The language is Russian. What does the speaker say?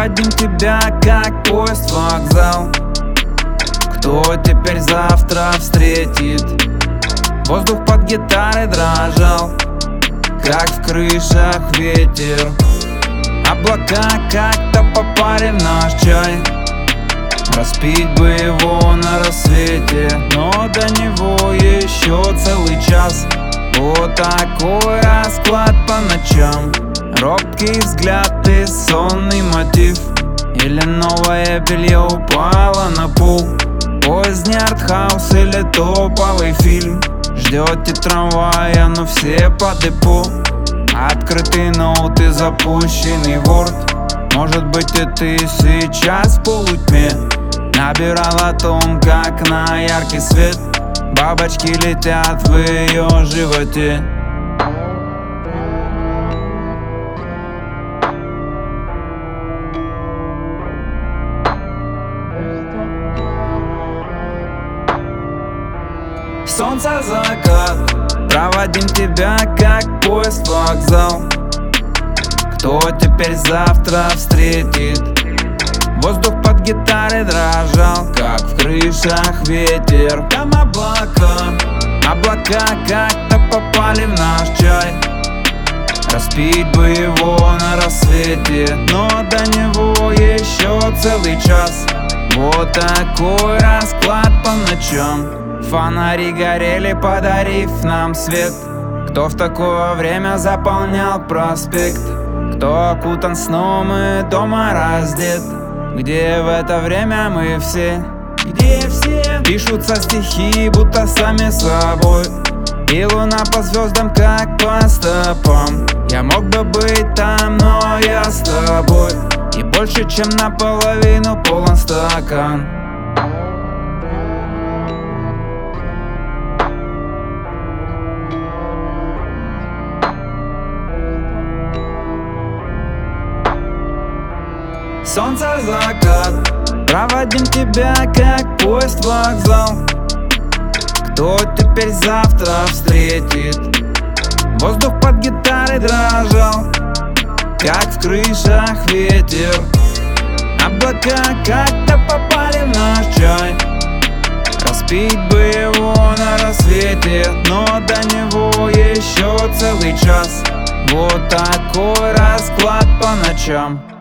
Проводим тебя, как поезд, в вокзал. Кто теперь завтра встретит? Воздух под гитарой дрожал, как в крышах ветер. Облака как-то попали в наш чай. Распить бы его на рассвете, но до него еще целый час. Вот такой расклад по ночам. Робкий взгляд и сонный мотив. Или новое белье упало на пол. Поздний артхаус или топовый фильм. Ждете трамвая, но все по депо. Открытый ноут и запущенный ворд. Может быть, и ты сейчас в полутьме набирал о том, как на яркий свет бабочки летят в ее животе. Солнце закат, проводим тебя, как поезд, в вокзал. Кто теперь завтра встретит? Воздух под гитарой дрожал, как в крышах ветер. Там облака как-то попали в наш чай. Распить бы его на рассвете, но до него еще целый час. Вот такой расклад по ночам. Фонари горели, подарив нам свет. Кто в такое время заполнял проспект? Кто окутан сном и дома раздет? Где в это время мы все? Где все? Пишутся стихи, будто сами собой. И луна по звездам, как по стопам. Я мог бы быть там, но я с тобой. И больше, чем наполовину полон стакан. Солнце закат, проводим тебя, как поезд, в вокзал. Кто теперь завтра встретит? Воздух под гитарой дрожал, как в крышах ветер. Облака как-то попали в наш чай. Распить бы его на рассвете, но до него еще целый час. Вот такой расклад по ночам.